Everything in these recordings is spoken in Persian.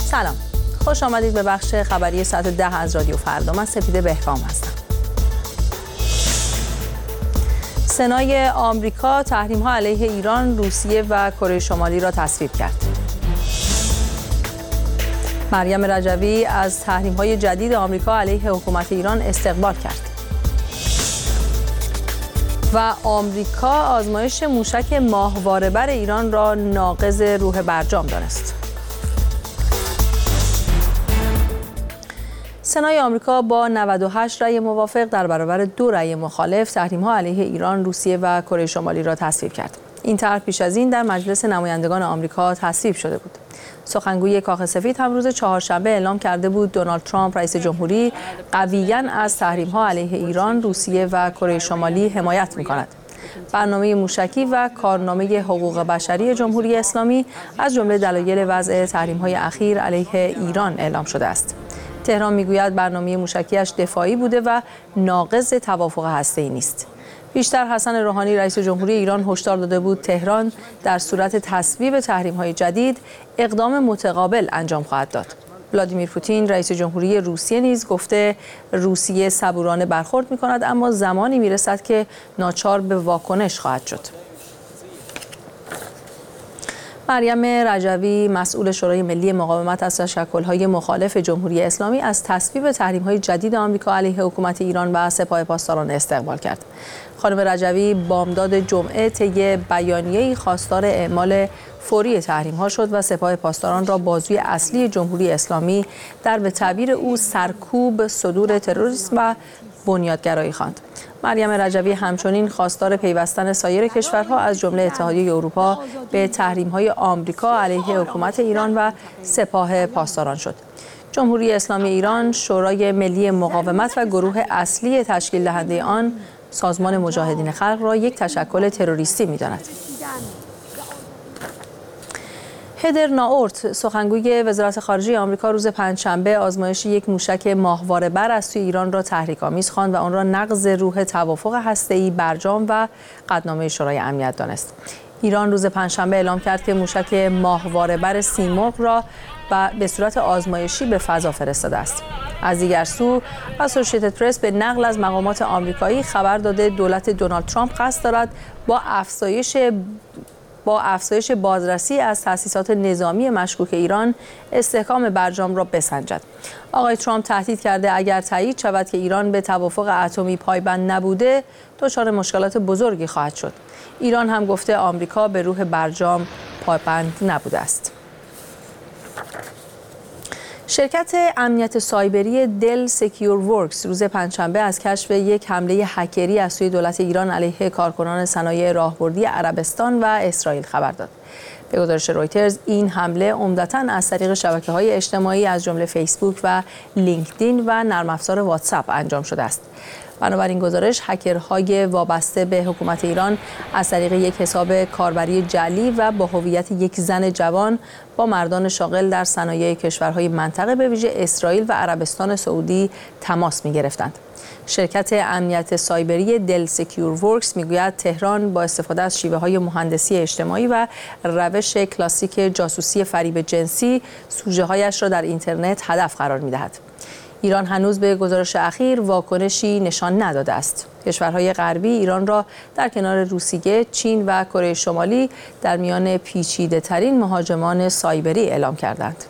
سلام، خوش آمدید به بخش خبری ساعت 10 از رادیو فردا. من سپیده بهرام هستم. سنای آمریکا تحریم‌ها علیه ایران، روسیه و کره شمالی را تصویب کرد. مریم رجوی از تحریم‌های جدید آمریکا علیه حکومت ایران استقبال کرد. و آمریکا آزمایش موشک ماهواره‌بر ایران را ناقض روح برجام دانست. سنای آمریکا با 98 رأی موافق در برابر 2 رأی مخالف تحریم‌ها علیه ایران، روسیه و کره شمالی را تصویب کرد. این طرح پیش از این در مجلس نمایندگان آمریکا تصویب شده بود. سخنگوی کاخ سفید هم روز چهارشنبه اعلام کرده بود دونالد ترامپ رئیس جمهوری قویاً از تحریم‌ها علیه ایران، روسیه و کره شمالی حمایت می‌کند. برنامه موشکی و کارنامه حقوق بشری جمهوری اسلامی از جمله دلایل وضع تحریم‌های اخیر علیه ایران اعلام شده است. تهران میگوید برنامه موشکیش دفاعی بوده و ناقض توافق هسته‌ای نیست. بیشتر حسن روحانی رئیس جمهوری ایران هشدار داده بود تهران در صورت تصویب تحریم‌های جدید اقدام متقابل انجام خواهد داد. ولادیمیر پوتین رئیس جمهوری روسیه نیز گفته روسیه صبورانه برخورد می‌کند، اما زمانی میرسد که ناچار به واکنش خواهد شد. مریم رجوی مسئول شورای ملی مقاومت از تشکل‌های مخالف جمهوری اسلامی از تصویب تحریم‌های جدید آمریکا علیه حکومت ایران و سپاه پاسداران استقبال کرد. خانم رجوی بامداد جمعه طی بیانیه‌ای خواستار اعمال فوری تحریم‌ها شد و سپاه پاسداران را بازوی اصلی جمهوری اسلامی در به تعبیر او سرکوب صدور تروریسم و بنیادگرایی خواند. مریم رجوی همچنین خواستار پیوستن سایر کشورها از جمله اتحادیه اروپا به تحریم‌های آمریکا علیه حکومت ایران و سپاه پاسداران شد. جمهوری اسلامی ایران شورای ملی مقاومت و گروه اصلی تشکیل دهنده آن سازمان مجاهدین خلق را یک تشکل تروریستی می‌داند. هدر ناورت سخنگوی وزارت خارجه آمریکا روز پنجشنبه آزمایش یک موشک ماهواره‌بر از سوی ایران را تحریک‌آمیز خواند و آن را نقض روح توافق هسته‌ای برجام و قطعنامه شورای امنیت دانست. ایران روز پنجشنبه اعلام کرد که موشک ماهواره‌بر سیمرغ را به صورت آزمایشی به فضا فرستاده است. از دیگر سو اسوسییتد پرس به نقل از مقامات آمریکایی خبر داده دولت دونالد ترامپ قصد دارد با افزایش بازرسی از تأسیسات نظامی مشکوک ایران استحکام برجام را بسنجد. آقای ترامپ تهدید کرده اگر تایید شود که ایران به توافق اتمی پایبند نبوده دچار مشکلات بزرگی خواهد شد. ایران هم گفته آمریکا به روح برجام پایبند نبوده است. شرکت امنیت سایبری دل سکیور ورکس روز پنجشنبه از کشف یک حمله هکری از سوی دولت ایران علیه کارکنان صنایع راهبردی عربستان و اسرائیل خبر داد. به گزارش رویترز این حمله عمدتاً از طریق شبکه‌های اجتماعی از جمله فیسبوک و لینکدین و نرم افزار واتساپ انجام شده است. بنابراین گزارش هکرهای وابسته به حکومت ایران از طریق یک حساب کاربری جعلی و با هویت یک زن جوان با مردان شاغل در صنایع کشورهای منطقه به ویژه اسرائیل و عربستان سعودی تماس می‌گرفتند. شرکت امنیت سایبری دل سکیور ورکس میگوید تهران با استفاده از شیوه‌های مهندسی اجتماعی و روش کلاسیک جاسوسی فریب جنسی سوژه‌هایش را در اینترنت هدف قرار می‌دهد. ایران هنوز به گزارش اخیر واکنشی نشان نداده است. کشورهای غربی ایران را در کنار روسیه، چین و کره شمالی در میان پیچیده‌ترین مهاجمان سایبری اعلام کردند.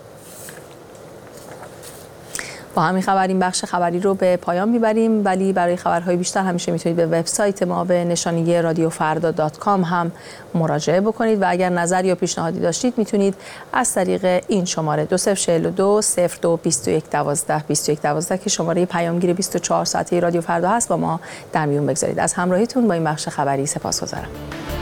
با همین خبر این بخش خبری رو به پایان میبریم، ولی برای خبرهای بیشتر همیشه میتونید به وبسایت ما به نشانی radiofrda.com هم مراجعه بکنید و اگر نظر یا پیشنهادی داشتید میتونید از طریق این شماره 2042 02 21 12 21 12 که شماره پیامگیر 24 ساعته رادیو فردا هست با ما در میون بگذارید. از همراهیتون با این بخش خبری سپاسگزارم.